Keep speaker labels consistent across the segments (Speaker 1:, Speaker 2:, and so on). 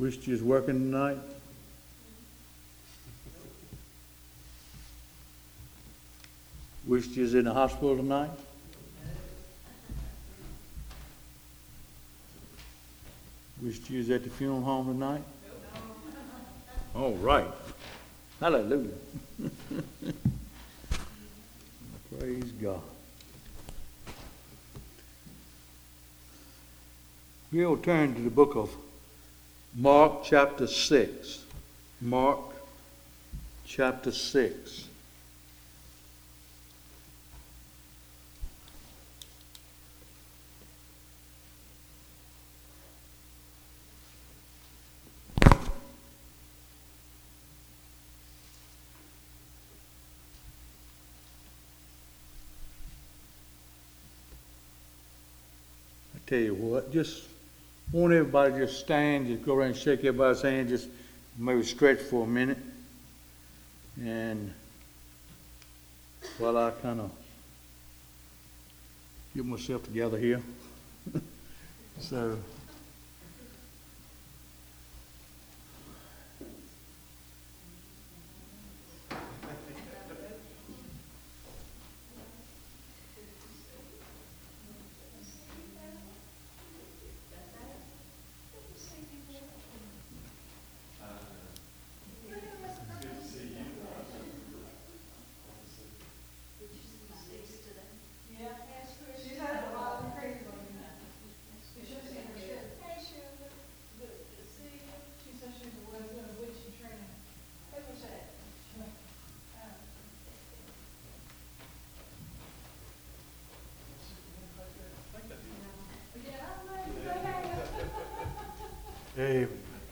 Speaker 1: Wished you was working tonight. Wished you was in the hospital tonight. Wished you was at the funeral home tonight. All right. Hallelujah. Praise God. We'll turn to the book of Mark chapter 6. Mark chapter 6. Tell you what, just want everybody to just stand, just go around and shake everybody's hand, just maybe stretch for a minute. And while I kind of get myself together here. So, amen.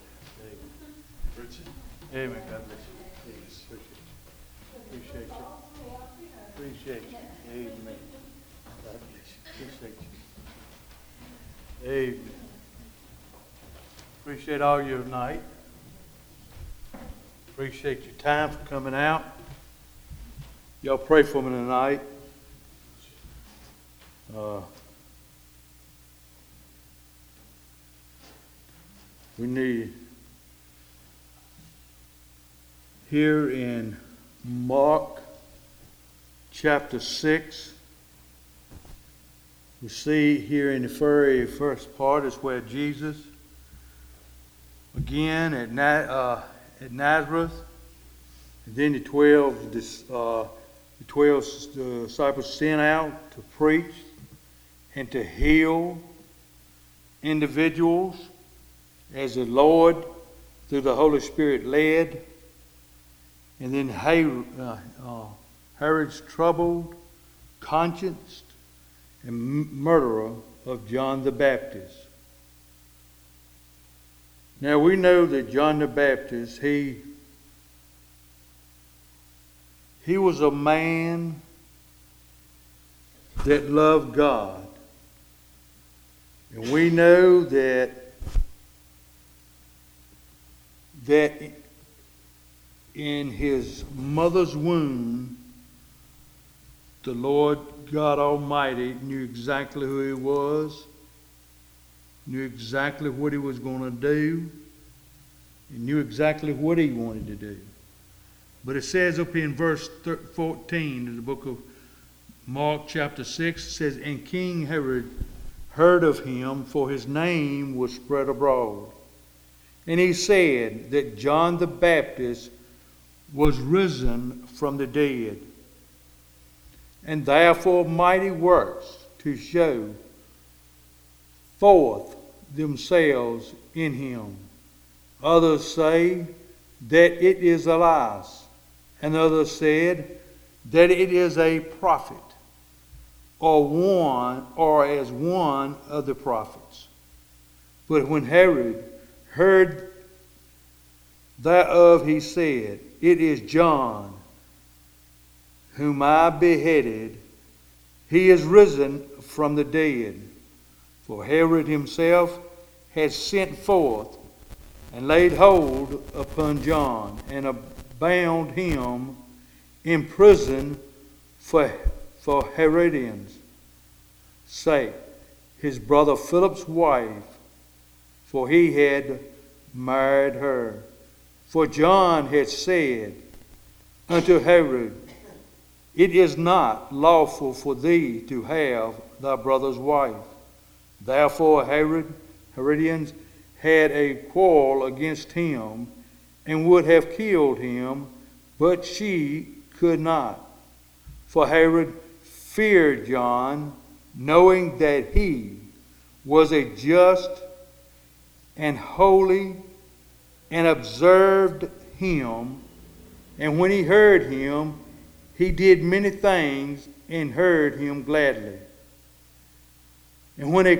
Speaker 1: Amen. God bless you. Appreciate you. Appreciate you. Amen. God bless you. Appreciate you. Amen. Appreciate all you tonight. Appreciate your time for coming out. Y'all pray for me tonight. We need, here in Mark chapter 6, we see here in the very first part is where Jesus, again at Nazareth, and then the 12 disciples sent out to preach and to heal individuals as the Lord through the Holy Spirit led. And then Herod's troubled conscience and murderer of John the Baptist. Now we know that John the Baptist, he was a man that loved God. And we know that in his mother's womb, the Lord God Almighty knew exactly who he was, knew exactly what he was going to do, and knew exactly what he wanted to do. But it says up in verse 14 in the book of Mark chapter 6, it says, "And King Herod heard of him, for his name was spread abroad. And he said that John the Baptist was risen from the dead, and therefore mighty works to show forth themselves in him. Others say that it is Elias, and others said that it is a prophet, or as one of the prophets. But when Herod heard thereof, he said, It is John, whom I beheaded. He is risen from the dead. For Herod himself had sent forth and laid hold upon John, and bound him in prison for Herodians' sake, his brother Philip's wife, for he had married her. For John had said unto Herod, It is not lawful for thee to have thy brother's wife. Therefore Herodians had a quarrel against him, and would have killed him, but she could not. For Herod feared John, knowing that he was a just and holy, and observed him. And when he heard him, he did many things, and heard him gladly. And when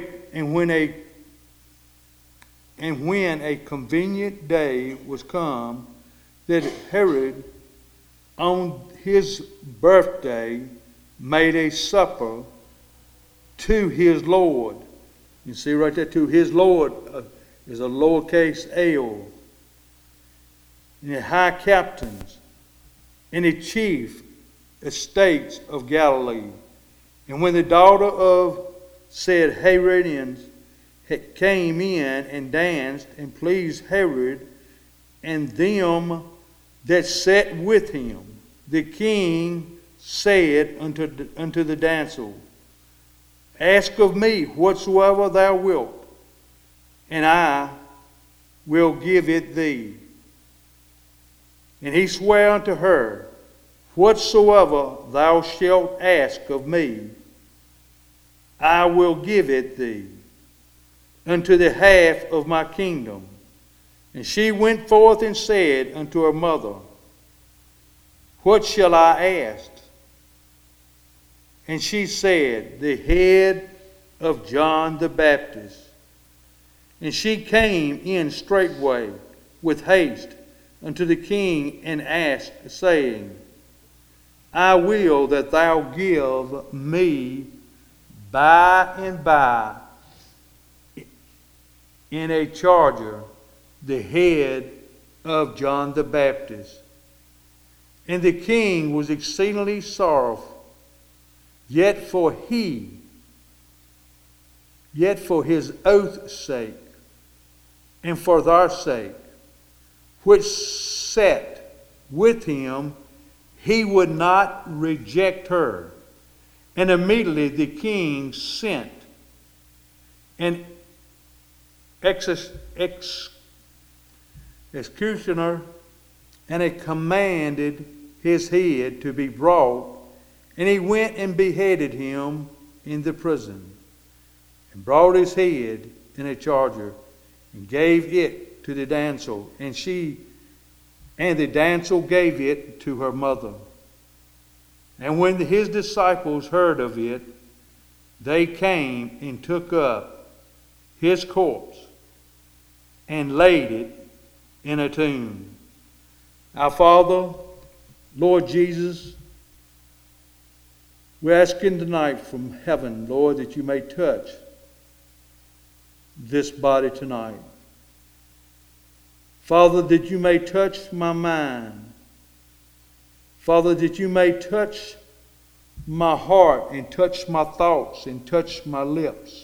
Speaker 1: a convenient day was come, that Herod on his birthday made a supper to his Lord. You see right there, to his Lord is a lowercase L. And the high captains and the chief estates of Galilee. And when the daughter of said Herodians came in and danced and pleased Herod and them that sat with him, the king said unto the damsel, Ask of me whatsoever thou wilt, and I will give it thee. And he sware unto her, Whatsoever thou shalt ask of me, I will give it thee, unto the half of my kingdom. And she went forth and said unto her mother, What shall I ask? And she said, The head of John the Baptist. And she came in straightway with haste unto the king, and asked, saying, I will that thou give me by and by in a charger the head of John the Baptist. And the king was exceedingly sorrowful, yet for his oath's sake, and for their sake, which sat with him, he would not reject her. And immediately the king sent an executioner, and it commanded his head to be brought. And he went and beheaded him in the prison, and brought his head in a charger, and gave it to the damsel, and the damsel gave it to her mother. And when his disciples heard of it, they came and took up his corpse and laid it in a tomb. Our Father, Lord Jesus, we're asking tonight from heaven, Lord, that you may touch this body tonight. Father, that you may touch my mind. Father, that you may touch my heart and touch my thoughts and touch my lips.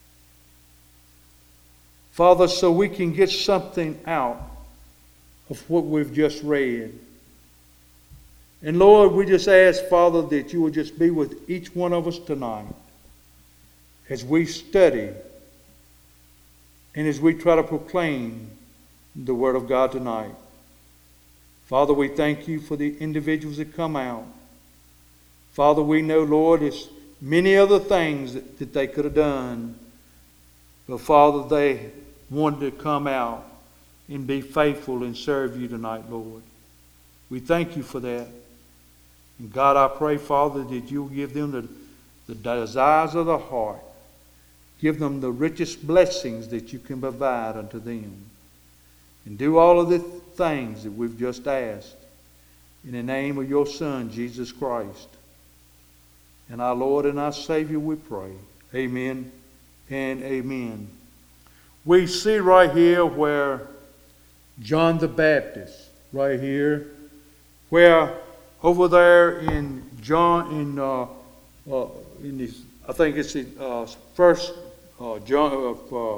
Speaker 1: Father, so we can get something out of what we've just read. And Lord, we just ask, Father, that you will just be with each one of us tonight as we study and as we try to proclaim the Word of God tonight. Father, we thank you for the individuals that come out. Father, we know, Lord, there's many other things that they could have done. But Father, they wanted to come out and be faithful and serve you tonight, Lord. We thank you for that. And God, I pray, Father, that you'll give them the desires of the heart. Give them the richest blessings that you can provide unto them. And do all of the things that we've just asked. In the name of your Son, Jesus Christ. And our Lord and our Savior, we pray. Amen and amen. We see right here where John the Baptist, right here, where over there in John, in this, I think it's the first John,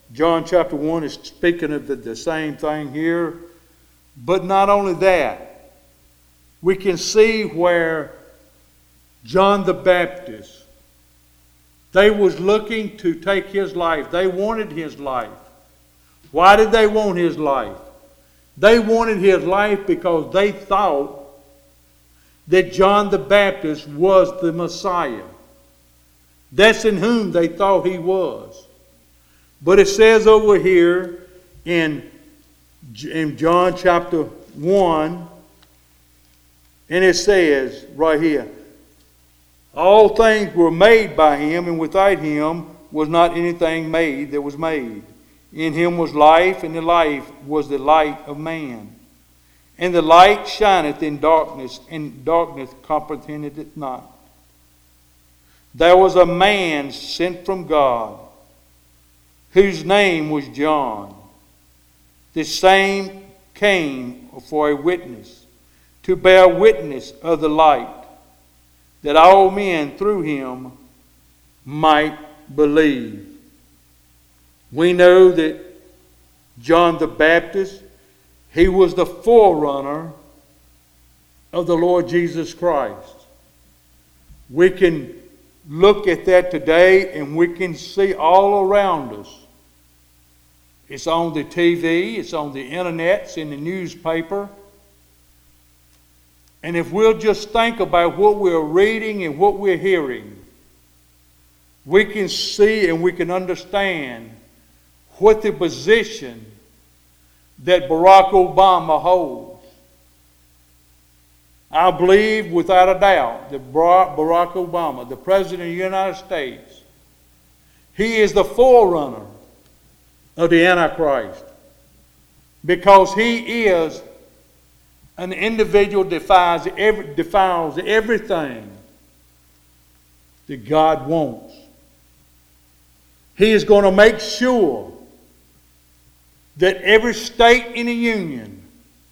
Speaker 1: John chapter 1 is speaking of the same thing here. But not only that, we can see where John the Baptist, they was looking to take his life. They wanted his life. Why did they want his life? They wanted his life because they thought that John the Baptist was the Messiah. That's in whom they thought he was. But it says over here in John chapter 1, and it says right here, all things were made by him, and without him was not anything made that was made. In him was life, and the life was the light of man. And the light shineth in darkness, and darkness comprehended it not. There was a man sent from God, whose name was John. The same came for a witness, to bear witness of the light, that all men through him might believe. We know that John the Baptist, he was the forerunner of the Lord Jesus Christ. We can look at that today and we can see all around us. It's on the TV, it's on the internet, it's in the newspaper. And if we'll just think about what we're reading and what we're hearing, we can see and we can understand what the position that Barack Obama holds. I believe without a doubt that Barack Obama, the President of the United States, he is the forerunner of the Antichrist, because he is an individual defiles everything that God wants. He is going to make sure that every state in the union,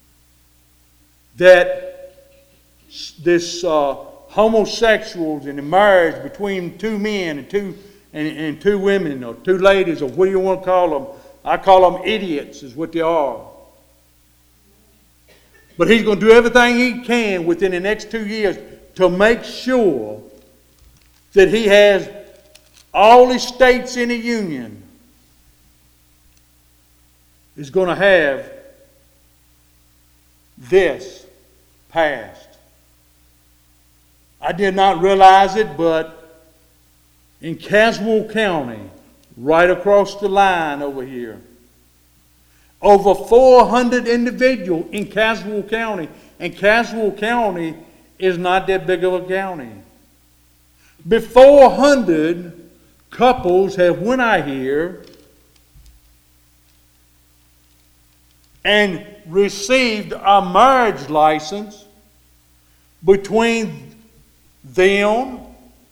Speaker 1: that this homosexuals and the marriage between two men and two women or two ladies, or what do you want to call them? I call them idiots is what they are. But he's going to do everything he can within the next 2 years to make sure that he has all the states in the union is going to have this passed. I did not realize it, but in Caswell County, right across the line over here, over 400 individuals in Caswell County, and Caswell County is not that big of a county. Before 400 couples have went out here and received a marriage license between them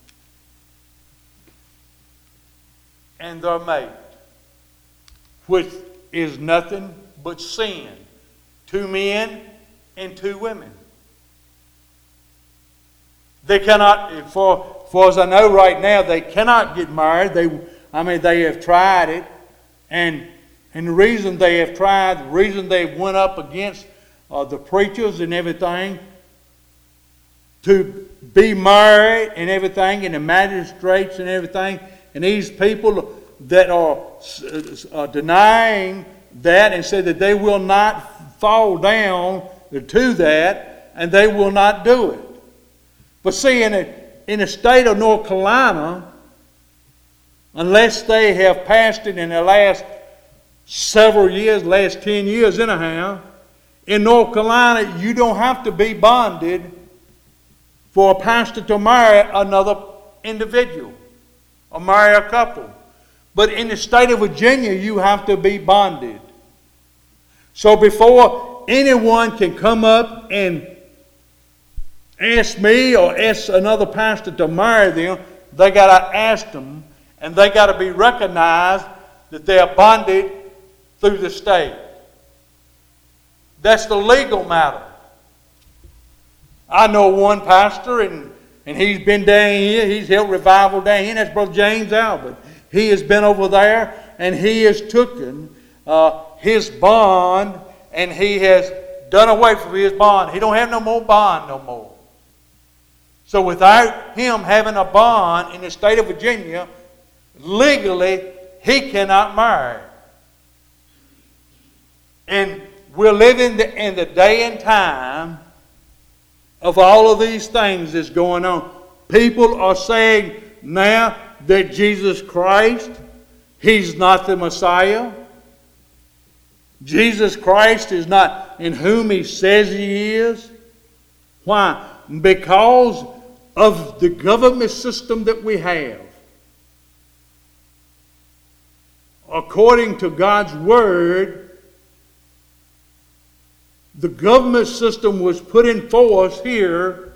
Speaker 1: and their mate, which is nothing but sin. 2 men and 2 women. They cannot, for as I know right now, they cannot get married. They have tried it, and the reason they have tried, the reason they went up against the preachers and everything to be married and everything, and the magistrates and everything, and these people that are denying that and say that they will not fall down to that, and they will not do it. But see, in the state of North Carolina, unless they have passed it in the last several years, last 10 years anyhow, in North Carolina, you don't have to be bonded for a pastor to marry another individual or marry a couple. But in the state of Virginia, you have to be bonded. So before anyone can come up and ask me or ask another pastor to marry them, they got to ask them, and they got to be recognized that they are bonded through the state. That's the legal matter. I know one pastor, and he's been down here. He's held revival down here. That's Brother James Albert. He has been over there, and he has taken his bond, and he has done away with his bond. He don't have no more bond no more. So without him having a bond in the state of Virginia, legally, he cannot marry. And we're living in the day and time of all of these things that's going on. People are saying now that Jesus Christ, He's not the Messiah. Jesus Christ is not in whom He says He is. Why? Because of the government system that we have. According to God's Word, the government system was put in force here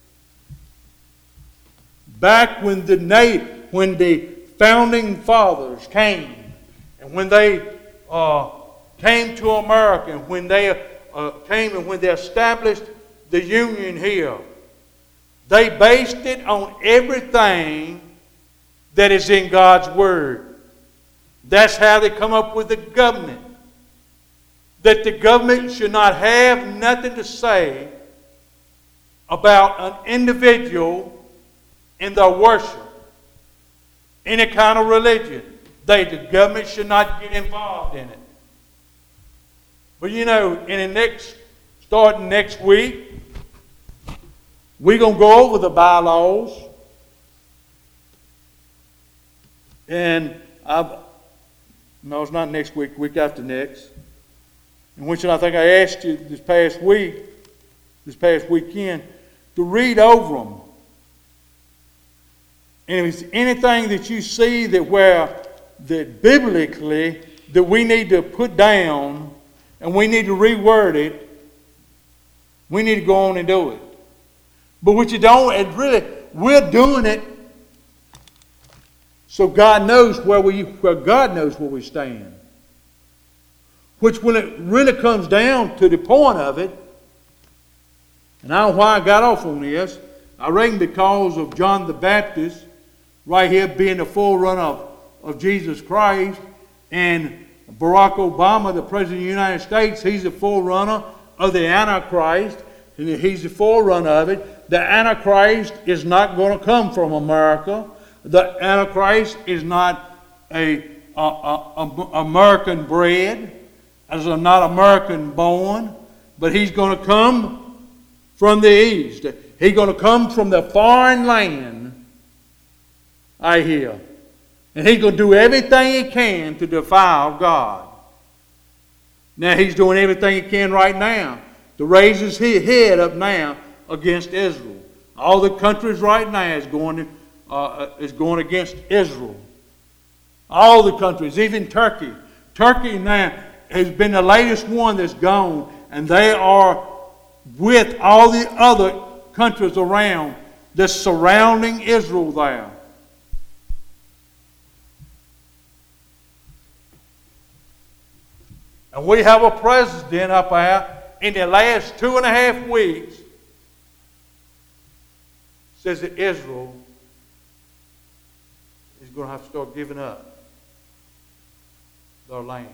Speaker 1: back when the founding fathers came, and when they came to America, and when they came and when they established the Union here. They based it on everything that is in God's Word. That's how they come up with the government. That the government should not have nothing to say about an individual in their worship, any kind of religion. The government should not get involved in it. But starting next week, we're going to go over the bylaws. And no, it's not next week, week after next. In which I think I asked you this past weekend, to read over them. And if it's anything that you see that biblically that we need to put down and we need to reword it, we need to go on and do it. But what you don't, we're doing it so God knows where God knows where we stand. Which when it really comes down to the point of it, and I don't know why I got off on this, I reckon because of John the Baptist right here being the forerunner of Jesus Christ, and Barack Obama, the President of the United States, he's the forerunner of the Antichrist, and he's the forerunner of it. The Antichrist is not going to come from America. The Antichrist is not American bred, as not American born, but he's going to come from the east. He's going to come from the foreign land, I hear. And he's going to do everything he can to defile God. Now he's doing everything he can right now to raise his head up now against Israel. All the countries right now is going against Israel. All the countries, even Turkey. Turkey now has been the latest one that's gone, and they are with all the other countries around that's surrounding Israel there. And we have a president up there in the last 2.5 weeks says that Israel is going to have to start giving up their land.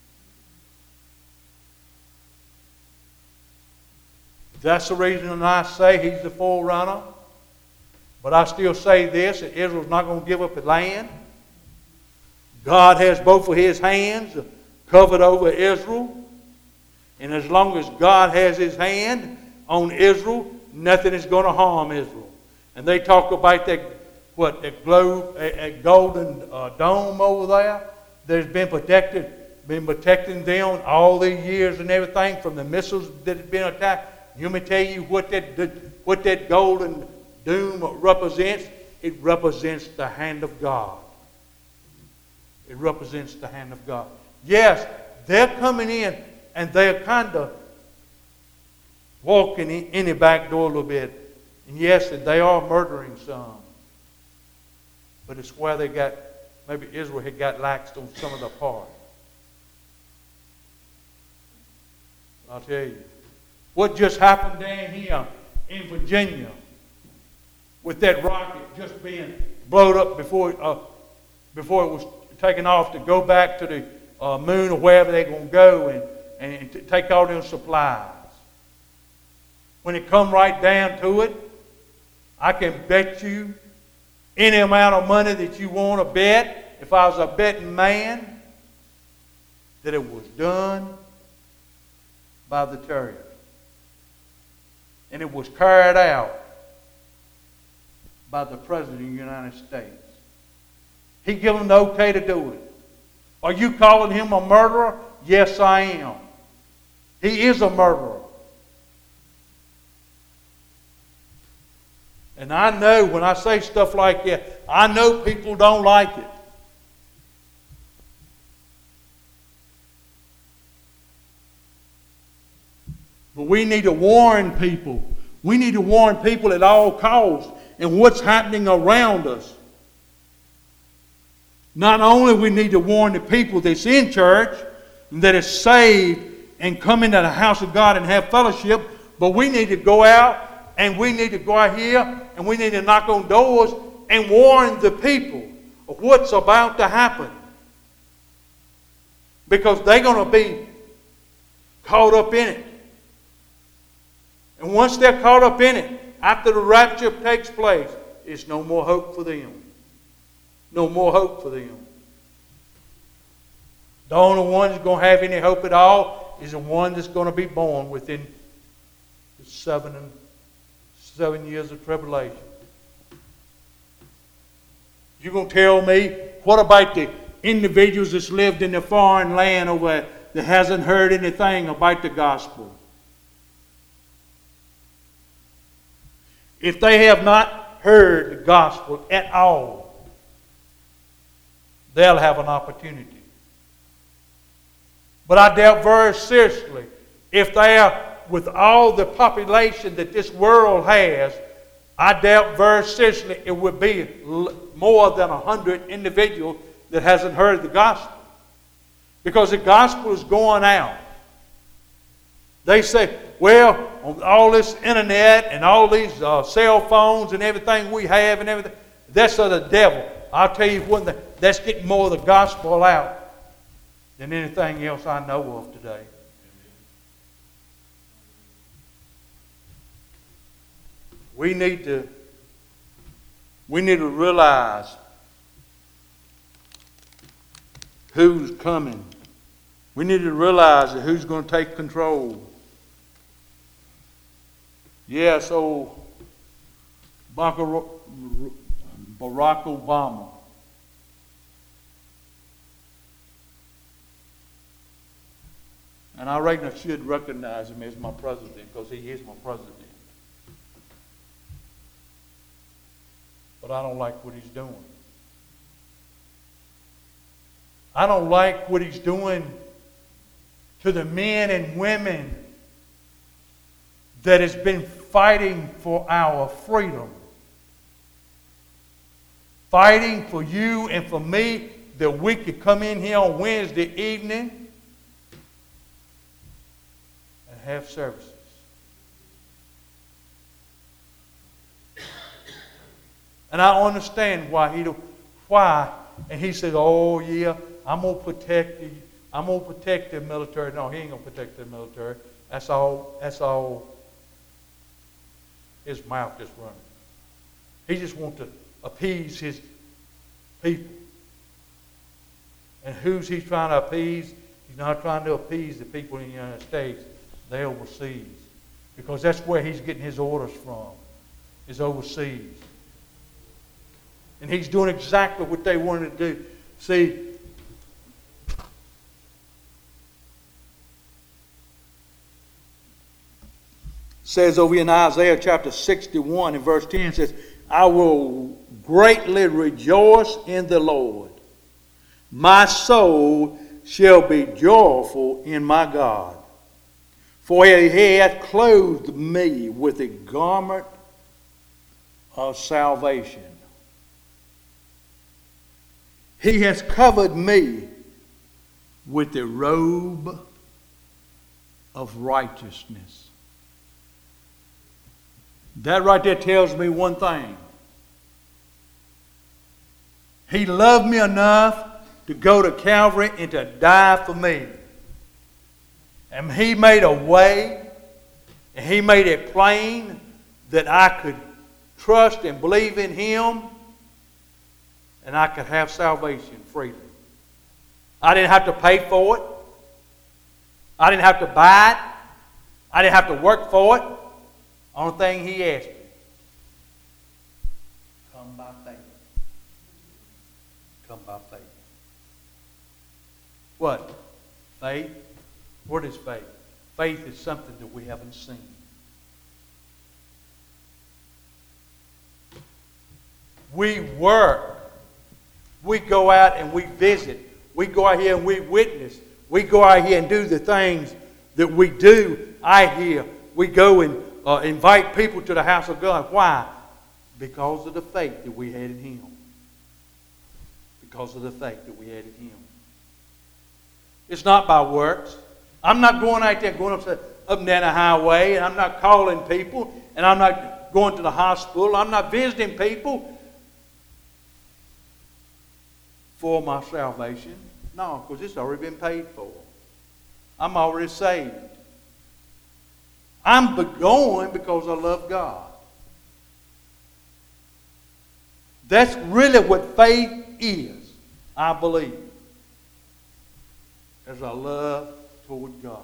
Speaker 1: That's the reason I say he's the forerunner. But I still say this, that Israel's not going to give up the land. God has both of his hands covered over Israel. And as long as God has his hand on Israel, nothing is going to harm Israel. And they talk about that golden dome over there that's been protecting them all these years and everything from the missiles that have been attacked. Let me tell you what that golden dome represents. It represents the hand of God. It represents the hand of God. Yes, they're coming in and they're kind of walking in the back door a little bit. And yes, they are murdering some. But it's where maybe Israel had got laxed on some of the part. I'll tell you. What just happened down here in Virginia with that rocket just being blown up before it was taking off to go back to the moon or wherever they're going to go and to take all them supplies. When it come right down to it, I can bet you any amount of money that you want to bet, if I was a betting man, that it was done by the terrorists. And it was carried out by the President of the United States. He gave them the okay to do it. Are you calling him a murderer? Yes, I am. He is a murderer. And I know when I say stuff like that, I know people don't like it. But we need to warn people. We need to warn people at all costs and what's happening around us. Not only we need to warn the people that's in church, that is saved and come into the house of God and have fellowship, but we need to go out and we need to go out here and we need to knock on doors and warn the people of what's about to happen. Because they're going to be caught up in it. And once they're caught up in it, after the rapture takes place, there's no more hope for them. No more hope for them. The only one that's going to have any hope at all is the one that's going to be born within the 7 years of tribulation. You're going to tell me, what about the individuals that's lived in a foreign land over there that hasn't heard anything about the gospel? If they have not heard the gospel at all, they'll have an opportunity. But I doubt very seriously, if they are, with all the population that this world has, I doubt very seriously it would be more than 100 individuals that hasn't heard the gospel. Because the gospel is going out. They say, well, on all this internet and all these cell phones and everything we have and everything, that's of the devil. I'll tell you what, that's getting more of the gospel out than anything else I know of today. We need to realize who's coming. We need to realize that who's going to take control. Yes, old Barack Obama. And I reckon I should recognize him as my president because he is my president. But I don't like what he's doing. I don't like what he's doing to the men and women that has been fighting for our freedom. Fighting for you and for me that we could come in here on Wednesday evening and have services. And I understand why and he said, oh yeah, I'm gonna protect the military. No, he ain't gonna protect the military. That's all his mouth just running. He just wants to appease his people. And who's he trying to appease? He's not trying to appease the people in the United States. They're overseas. Because that's where he's getting his orders from, is overseas. And he's doing exactly what they wanted to do. See, says over in Isaiah chapter 61 and verse 10 says, I will greatly rejoice in the Lord. My soul shall be joyful in my God. For he hath clothed me with a garment of salvation. He has covered me with the robe of righteousness. That right there tells me one thing. He loved me enough to go to Calvary and to die for me. And He made a way, and He made it plain that I could trust and believe in Him, and I could have salvation freely. I didn't have to pay for it. I didn't have to buy it. I didn't have to work for it. Only thing He asked me, come by faith. Come by faith. What? Faith? What is faith? Faith is something that we haven't seen. We work. We go out and we visit. We go out here and we witness. We go out here and do the things that we do out here. We go and invite people to the house of God. Why? Because of the faith that we had in Him. Because of the faith that we had in Him. It's not by works. I'm not going out there going up and down the highway, and I'm not calling people, and I'm not going to the hospital. I'm not visiting people for my salvation. No, because it's already been paid for. I'm already saved. I'm going because I love God. That's really what faith is, I believe. As I love toward God.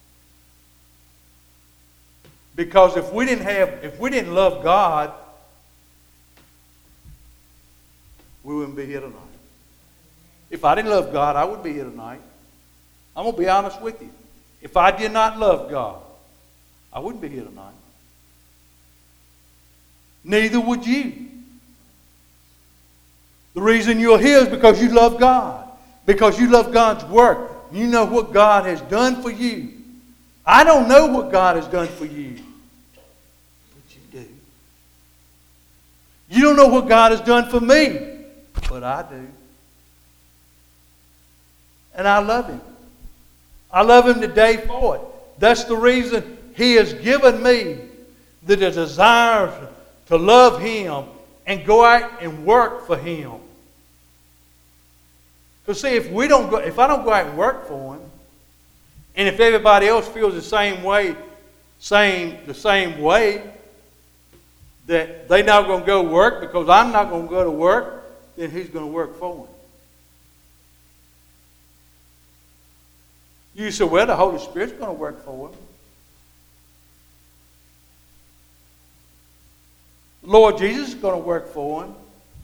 Speaker 1: Because if we didn't love God, we wouldn't be here tonight. If I didn't love God, I wouldn't be here tonight. I'm going to be honest with you. If I did not love God, I wouldn't be here tonight. Neither would you. The reason you're here is because you love God. Because you love God's work. You know what God has done for you. I don't know what God has done for you. But you do. You don't know what God has done for me. But I do. And I love Him. I love Him today for it. That's the reason He has given me the desire to love Him and go out and work for Him. Because see, if I don't go out and work for Him, and if everybody else feels the same way, that they're not going to go work because I'm not going to go to work, then who's going to work for Him? You say, well, the Holy Spirit's going to work for Him. The Lord Jesus is going to work for Him.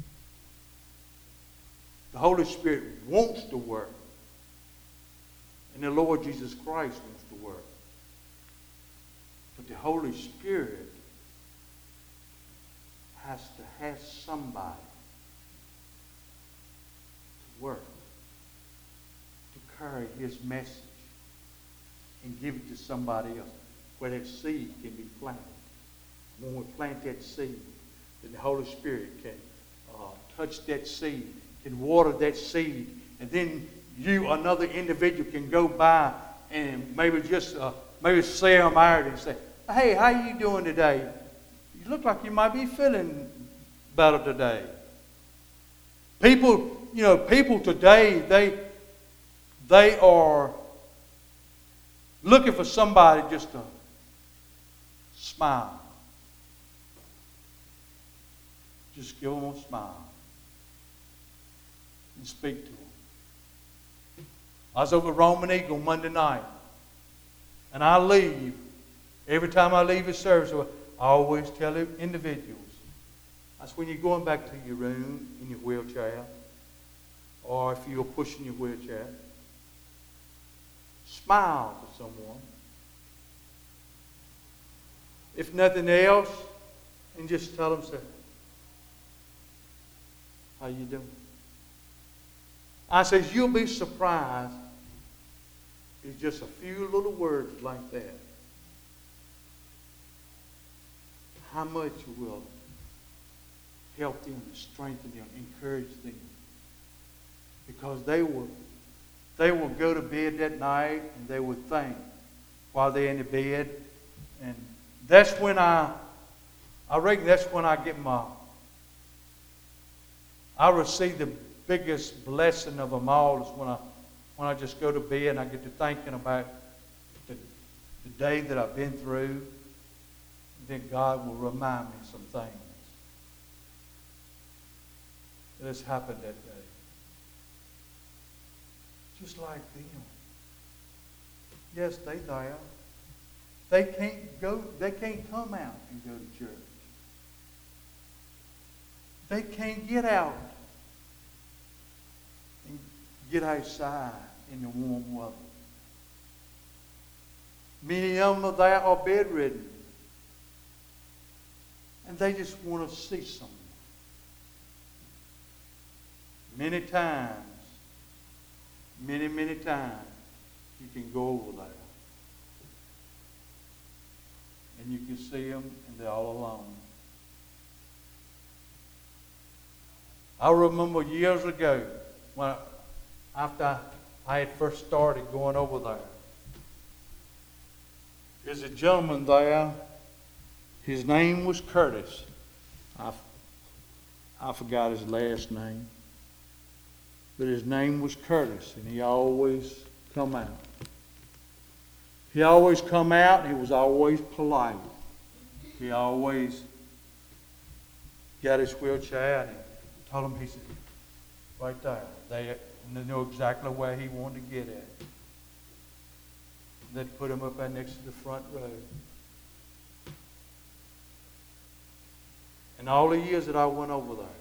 Speaker 1: The Holy Spirit wants to work. And the Lord Jesus Christ wants to work. But the Holy Spirit has to have somebody to work, to carry His message and give it to somebody else, where that seed can be planted. When we plant that seed, then the Holy Spirit can touch that seed, can water that seed, and then you, another individual, can go by and maybe say I'm married and say, hey, how you doing today? You look like you might be feeling better today. People today, they are looking for somebody just to smile. Just give them a smile and speak to them. I was over at Roman Eagle Monday night, and I leave. Every time I leave a service, I always tell individuals, that's when you're going back to your room in your wheelchair, or if you're pushing your wheelchair, smile to someone. If nothing else, and just tell them, say, how you doing? I says, you'll be surprised. It's just a few little words like that. How much you will help them, strengthen them, encourage them. Because they will go to bed that night and they will think while they're in the bed. And that's when I reckon that's when I get I receive biggest blessing of them all is when I just go to bed and I get to thinking about the day that I've been through. And then God will remind me of some things that has happened that day. Just like them. Yes, they there. They can't come out and go to church. They can't get out and get outside in the warm weather. Many of them are bedridden. And they just want to see someone. Many times, many times, you can go over there. And you can see them, and they're all alone. I remember years ago, after I had first started going over there, there's a gentleman there. His name was Curtis. I forgot his last name. But his name was Curtis, and he always come out. He always come out, and he was always polite. He always got his wheelchair and told him, he said, right there. They knew exactly where he wanted to get at. They'd put him up there next to the front row. And all the years that I went over there,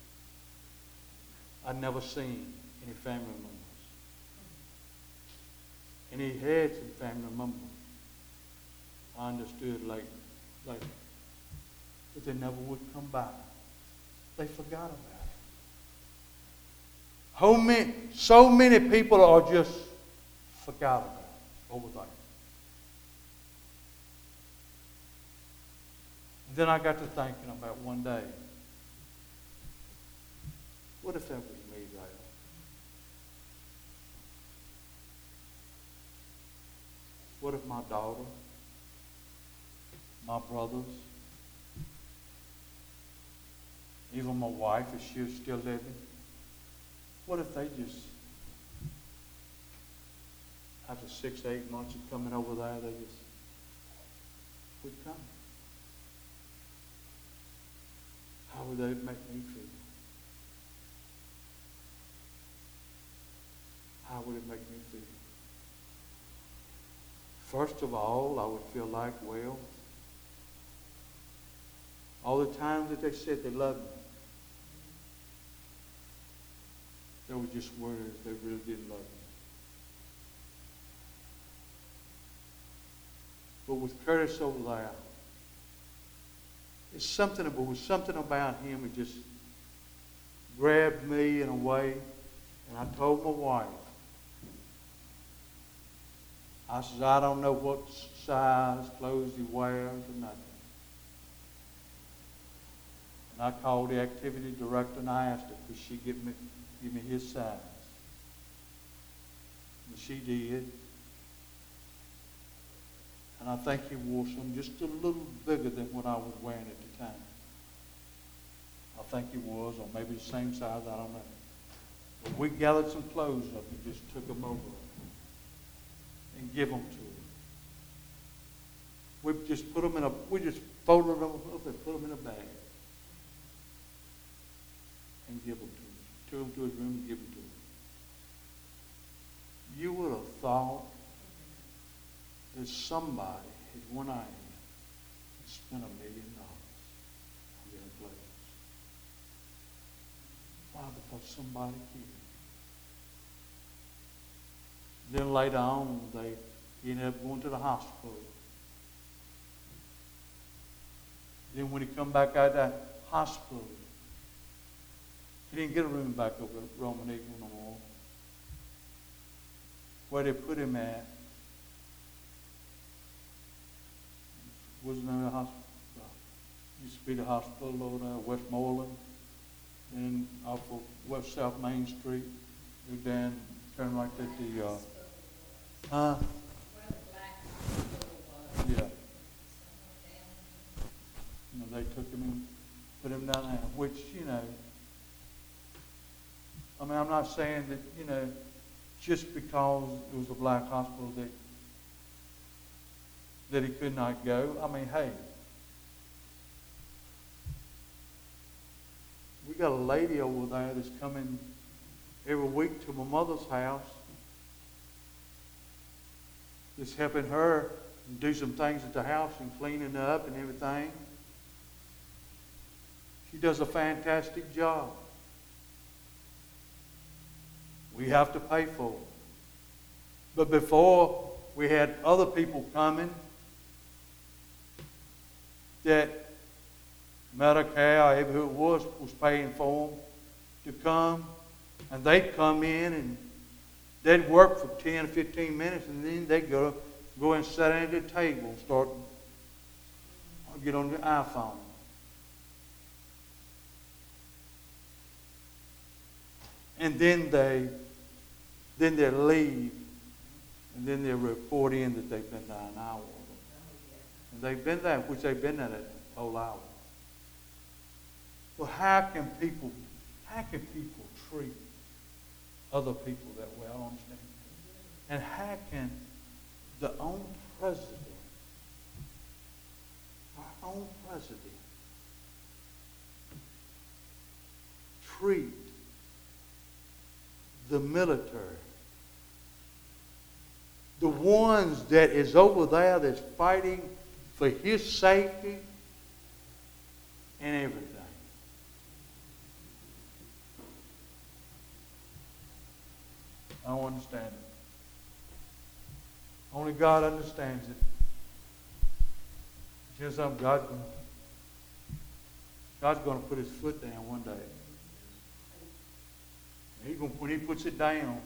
Speaker 1: I'd never seen any family members. And he had some family members. I understood later. But they never would come back. They forgot about it. So many people are just forgot about it over there. And then I got to thinking about one day, what if that was me there? What if my daughter, my brothers, even my wife, if she was still living, what if they just, after 6 to 8 months of coming over there, they just would come? How would they make me feel? How would it make me feel? First of all, I would feel like, well, all the times that they said they loved me, they were just words. They really didn't love me. But with Curtis over there, there was something about him that just grabbed me in a way. And I told my wife, I said, I don't know what size clothes he wears or nothing. And I called the activity director and I asked her, could she give me his size? And she did. And I think he wore some just a little bigger than what I was wearing at the time. I think he was, or maybe the same size, I don't know. But we gathered some clothes up and just took them over and give them to him. We just folded them up and put them in a bag and give them to him. Took him to his room and give them to him. You would have thought that somebody had went out and spent $1 million on their clothes. Why? Because somebody cared. Then later on, he ended up going to the hospital. Then when he come back out of that hospital, he didn't get a room back over at Roman Eagle no more. Where they put him at wasn't in the hospital. Used to be the hospital over there, Westmoreland, and off of West South Main Street. Go down, turn right at the yeah. They took him and put him down there, which, I'm not saying that, just because it was a black hospital that he could not go. I mean, hey, we got a lady over there that's coming every week to my mother's house. That's helping her do some things at the house and cleaning up and everything. She does a fantastic job. We have to pay for it. But before, we had other people coming that Medicare, or who it was paying for them to come. And they'd come in and they'd work for 10 or 15 minutes, and then they'd go and sit at the table and start, get on the iPhone. And then they leave, and then they report in that they've been there an hour. And they've been there, which they've been there a whole hour. Well, how can people treat other people that way? I don't understand. And how can the own president, our own president, treat the military, the ones that is over there that's fighting for his safety and everything? I don't understand it. Only God understands it. Just something God's going to put his foot down one day. When he puts it down,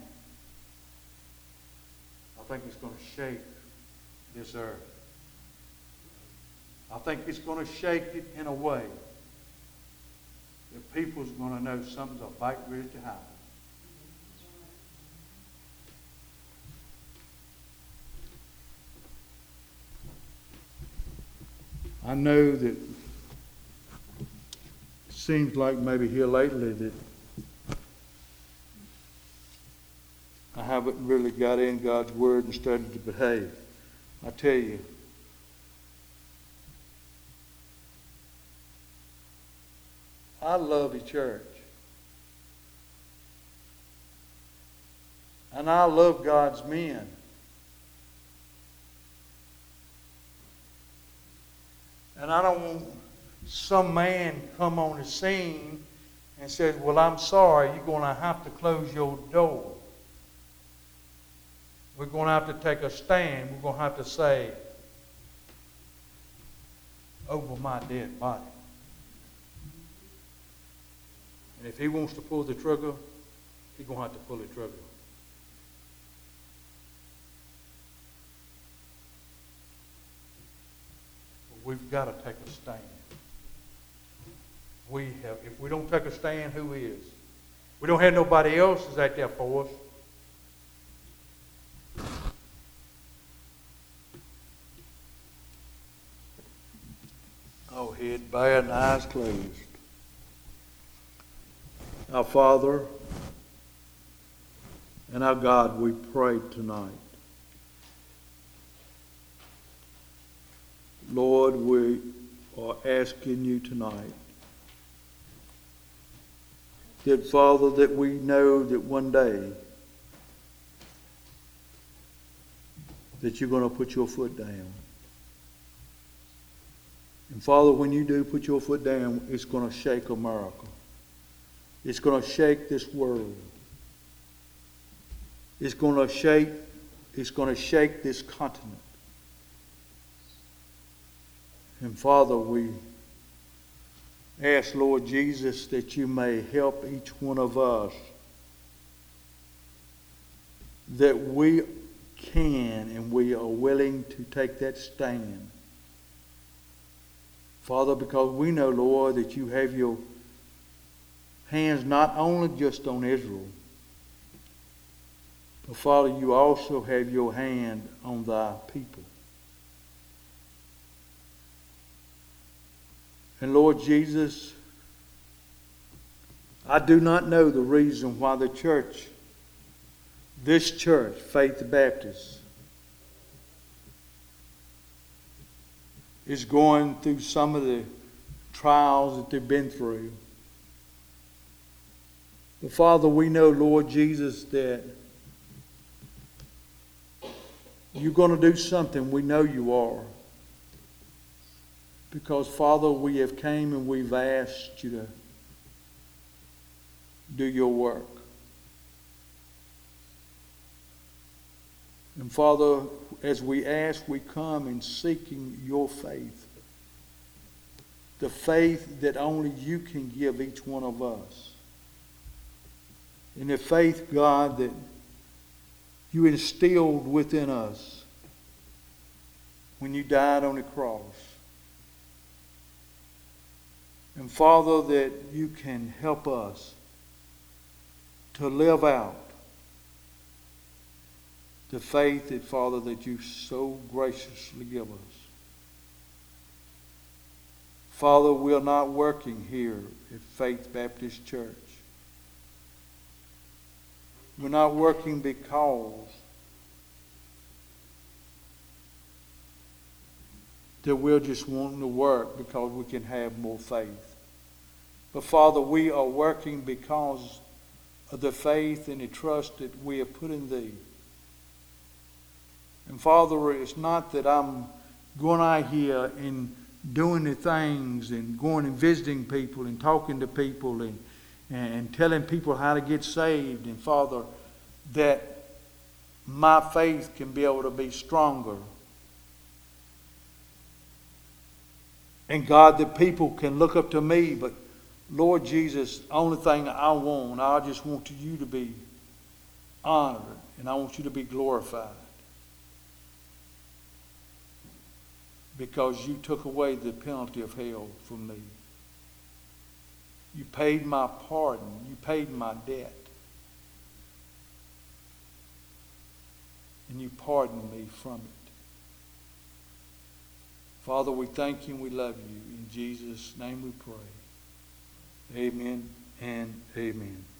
Speaker 1: I think it's going to shake this earth. I think it's going to shake it in a way that people's going to know something's about ready to happen. I know that it seems like maybe here lately that I haven't really got in God's Word and started to behave. I tell you, I love the church. And I love God's men. And I don't want some man come on the scene and says, well, I'm sorry, you're going to have to close your door. We're going to have to take a stand. We're going to have to say, over my dead body. And if he wants to pull the trigger, he's going to have to pull the trigger. We've got to take a stand. If we don't take a stand, who is? We don't have nobody else that's out there for us. Oh, head bowed and eyes closed. Our Father and our God, we pray tonight. Lord, we are asking you tonight that, Father, that we know that one day that you're going to put your foot down. And Father, when you do put your foot down, it's going to shake America. It's going to shake this world. It's going to shake this continent. And Father, we ask, Lord Jesus, that you may help each one of us, that we can and we are willing to take that stand. Father, because we know, Lord, that you have your hands not only just on Israel, but Father, you also have your hand on thy people. And Lord Jesus, I do not know the reason why the church, this church, Faith Baptist, is going through some of the trials that they've been through. But Father, we know, Lord Jesus, that you're going to do something. We know you are. Because, Father, we have came and we've asked you to do your work. And, Father, as we ask, we come in seeking your faith. The faith that only you can give each one of us. And the faith, God, that you instilled within us when you died on the cross. And Father, that you can help us to live out the faith that, Father, that you so graciously give us. Father, we're not working here at Faith Baptist Church. We're not working because that we're just wanting to work because we can have more faith. But Father, we are working because of the faith and the trust that we have put in Thee. And Father, it's not that I'm going out here and doing the things and going and visiting people and talking to people and telling people how to get saved. And Father, that my faith can be able to be stronger. And God, that people can look up to me. But Lord Jesus, the only thing I just want you to be honored. And I want you to be glorified. Because you took away the penalty of hell from me. You paid my pardon. You paid my debt. And you pardoned me from it. Father, we thank you and we love you. In Jesus' name we pray. Amen and amen.